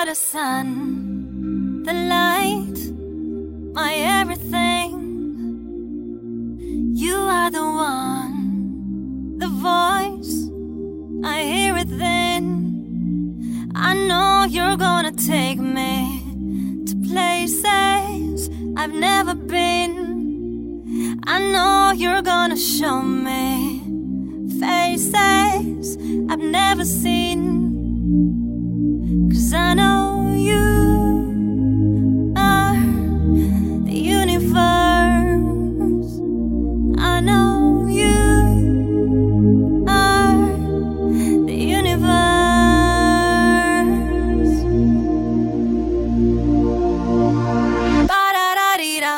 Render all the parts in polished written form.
are the sun, the light, my everything. You are the one, the voice, I hear it then. I know you're gonna take me to places I've never been. I know you're gonna show me faces I've never seen. 'Cause I know you are the universe. I know you are the universe. Ba-da-da-dee-da.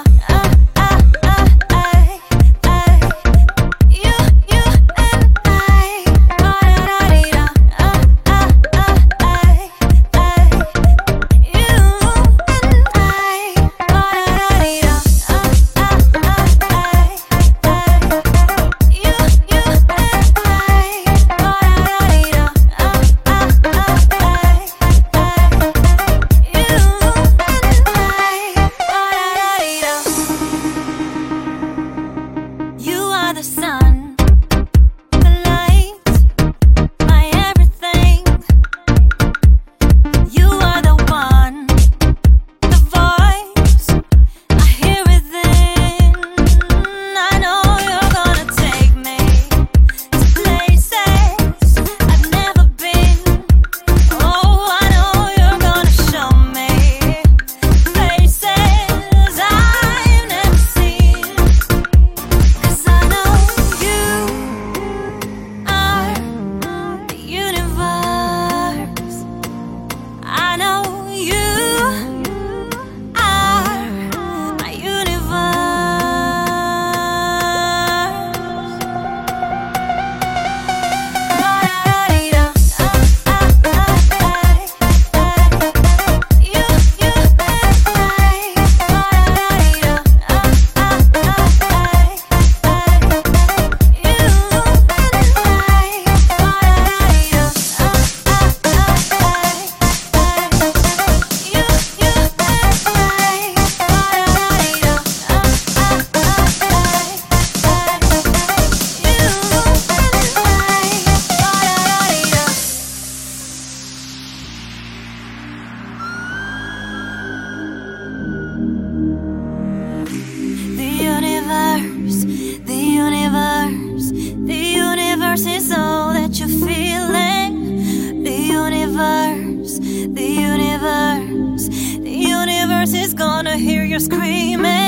The universe is gonna hear you screaming.